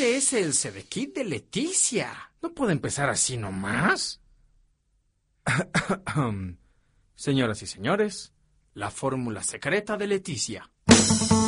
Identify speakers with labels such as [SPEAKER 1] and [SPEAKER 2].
[SPEAKER 1] Este es el Sedekit de Leticia. ¿No puede empezar así nomás? Señoras y señores, la fórmula secreta de Leticia.